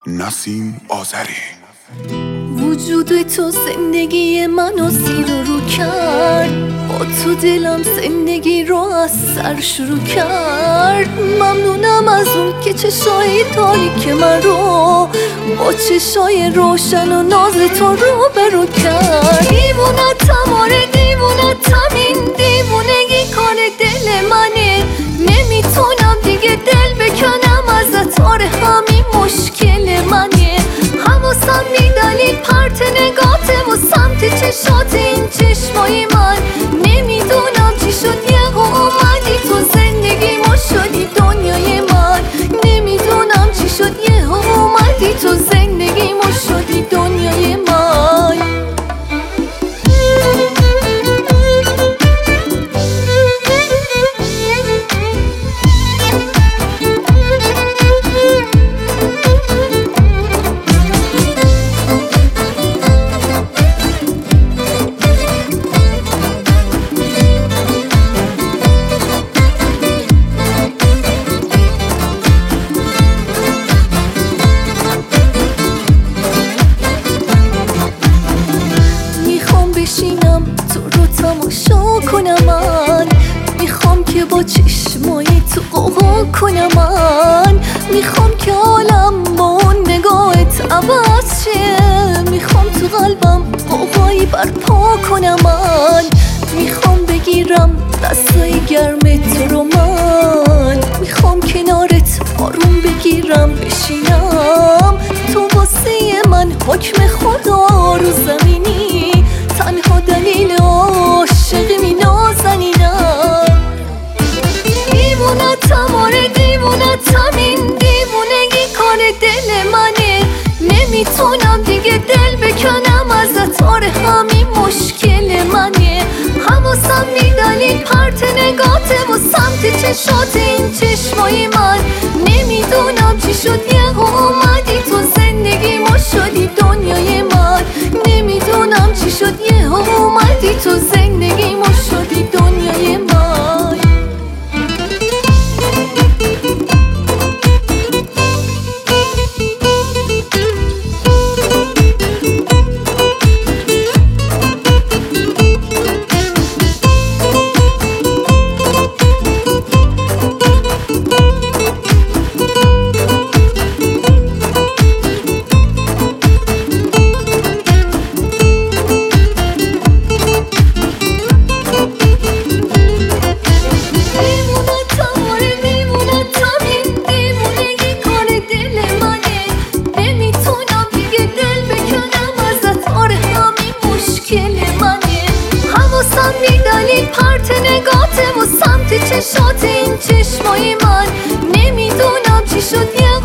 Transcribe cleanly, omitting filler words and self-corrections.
نسیم آذری. وجود تو زندگی منو زیر و رو کرد، با تو دلم زندگی رو از سر شروع کرد. ممنونم از اون که چشای تاریک من رو با چشای روشن و ناز تو رو برو کرد. دیوونتم، آره دیوونتم، این دیوونگی کار دل منه. نمیتونم دیگه دل بکنم ازت، آره همین مشکل منه. حواسم میدلی پرت نگاتم و سمت چشات این چشمای من. نمیدونم چی شد یهو اومدی تو زندگیمو شدی دنیای من. نمیدونم چی شد یهو اومدی تو زندگیمو شدی دنیای من. بشینم تو رو تماشا کنم، من میخوام که با چشمای تو قوقا کنم. من میخوام که عالم با اون نگاهت عوض شه. میخوام تو قلبم قوقایی برپا کنم. من میخوام بگیرم دستای گرم تو رو. من میخوام کنارت آروم بگیرم بشینم. تو واسه من حکم خدا رو زمینی، تنها دلیل عاشقی نازنینم. دیوونتم، آره دیوونتم، این دیوونگی کار دل منه. نمیتونم دیگه دل بکنم ازت، آره همین مشکل منه. حواسم میدلی پرت نگاتم و سمت چشات این چشمای من. نمیدونم چی شد یهو اومدی تو زندگیمو شدی دنیای من. نمیدونم چی شد یهو اومدی تو زندگیمو شدی دنیای من. پرت نگاتم و سمت چشات این چشمای من. نمیدونم چی شد